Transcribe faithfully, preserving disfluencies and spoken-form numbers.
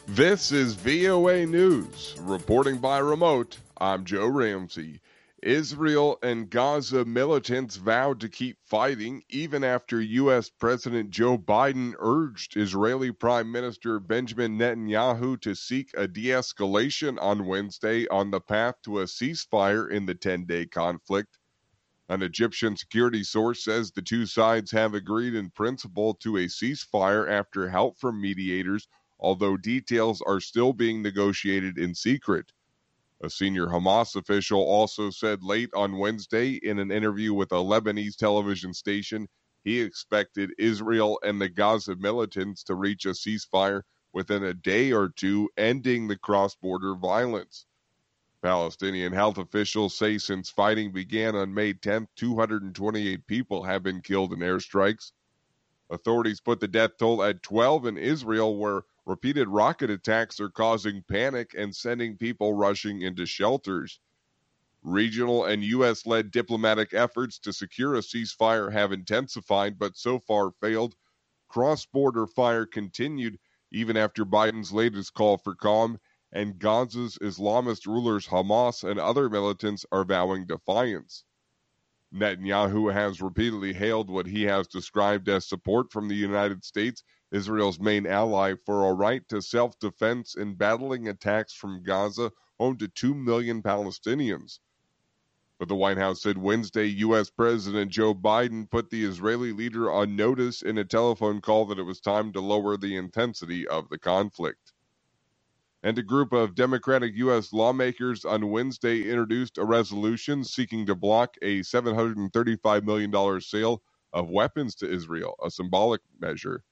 This is V O A News. Reporting by remote, I'm Joe Ramsey. Israel and Gaza militants vowed to keep fighting even after U S. President Joe Biden urged Israeli Prime Minister Benjamin Netanyahu to seek a de-escalation on Wednesday on the path to a ceasefire in the ten-day conflict. An Egyptian security source says the two sides have agreed in principle to a ceasefire after help from mediators, although details are still being negotiated in secret. A senior Hamas official also said late on Wednesday in an interview with a Lebanese television station he expected Israel and the Gaza militants to reach a ceasefire within a day or two, ending the cross-border violence. Palestinian health officials say since fighting began on May tenth, two hundred twenty-eight people have been killed in airstrikes. Authorities put the death toll at twelve in Israel, where repeated rocket attacks are causing panic and sending people rushing into shelters. Regional and U S-led diplomatic efforts to secure a ceasefire have intensified, but so far failed. Cross-border fire continued even after Biden's latest call for calm, and Gaza's Islamist rulers Hamas and other militants are vowing defiance. Netanyahu has repeatedly hailed what he has described as support from the United States, Israel's main ally, for a right to self-defense in battling attacks from Gaza, home to two million Palestinians. But the White House said Wednesday U S. President Joe Biden put the Israeli leader on notice in a telephone call that it was time to lower the intensity of the conflict. And a group of Democratic U S lawmakers on Wednesday introduced a resolution seeking to block a seven hundred thirty-five million dollars sale of weapons to Israel, a symbolic measure.